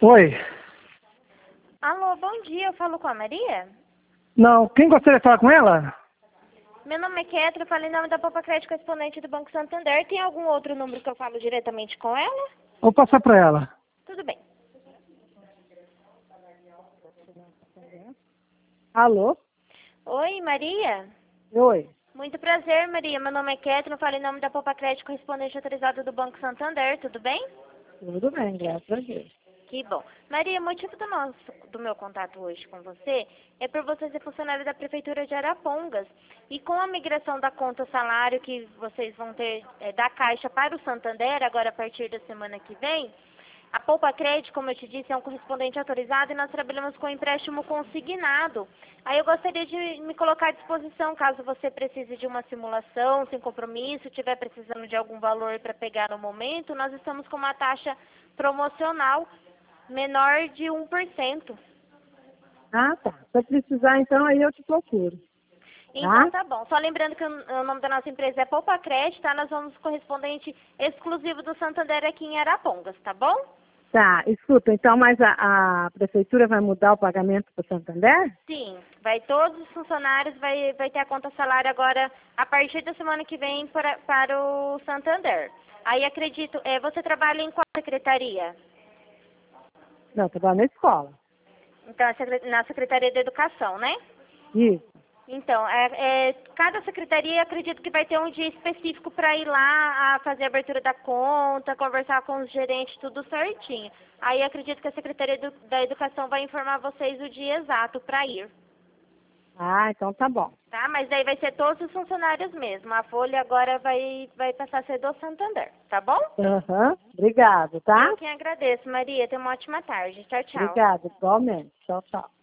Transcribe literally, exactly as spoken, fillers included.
Oi. Alô, bom dia, eu falo com a Maria? Não, quem gostaria de falar com ela? Meu nome é Ketra, eu falo em nome da Poupa Crédito correspondente do Banco Santander. Tem algum outro número que eu falo diretamente com ela? Vou passar para ela. Tudo bem. Alô? Oi, Maria? Oi. Muito prazer, Maria. Meu nome é Ketra, eu falo em nome da Poupa Crédito correspondente autorizado do Banco Santander. Tudo bem? Tudo bem, graças a Deus. Que bom. Maria, o motivo do, nosso, do meu contato hoje com você é por você ser funcionária da Prefeitura de Arapongas. E com a migração da conta salário que vocês vão ter é, da Caixa para o Santander, agora a partir da semana que vem, a Poupa Crédito, como eu te disse, é um correspondente autorizado e nós trabalhamos com empréstimo consignado. Aí eu gostaria de me colocar à disposição, caso você precise de uma simulação, sem compromisso, estiver precisando de algum valor para pegar no momento, nós estamos com uma taxa promocional menor de um por cento. Ah, tá. Se precisar, então, aí eu te procuro. Então Tá? tá bom. Só lembrando que o o nome da nossa empresa é Poupa Crédito, tá? Nós vamos correspondente exclusivo do Santander aqui em Arapongas, tá bom? Tá, escuta, então, mas a, a prefeitura vai mudar o pagamento para o Santander? Sim, vai todos os funcionários, vai, vai ter a conta salário agora, a partir da semana que vem, para, para o Santander. Aí acredito, é, você trabalha em qual secretaria? Não, trabalho na escola. Então, a secre- na Secretaria de Educação, né? Isso. Então, é, é, cada secretaria acredito que vai ter um dia específico para ir lá a fazer a abertura da conta, conversar com os gerentes, tudo certinho. Aí acredito que a Secretaria do- da Educação vai informar vocês o dia exato para ir, Ah, então tá bom. tá? Mas aí vai ser todos os funcionários mesmo. A folha agora vai, vai passar a ser do Santander, tá bom? Aham. Obrigado, tá? Eu que agradeço, Maria. Tenha uma ótima tarde. Tchau, tchau. Obrigada, igualmente. Tchau, tchau.